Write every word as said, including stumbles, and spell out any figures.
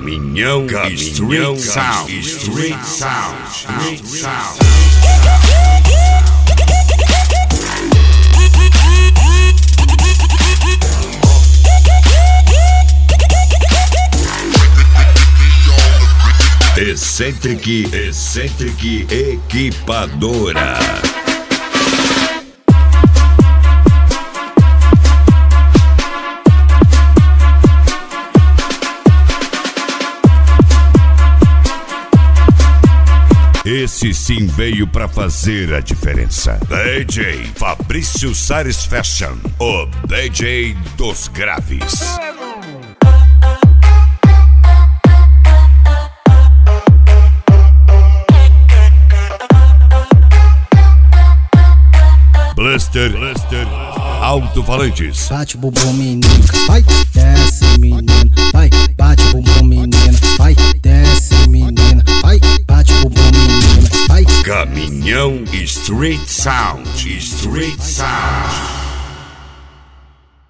Caminhão, Caminhão Street Sound, Street Sound, Street Sound. Eccentric, Eccentric Equipadora. Esse sim veio pra fazer a diferença. D J Fabrício Sares Fashion, o D J dos graves. Blaster, Blaster, alto-falantes. Bate o bumbum menino, vai, desce menina, vai, bate o bumbum menina, vai, desce menina, vai, bate o bumbum menina, vai. Caminhão Street Sound, Street Sound.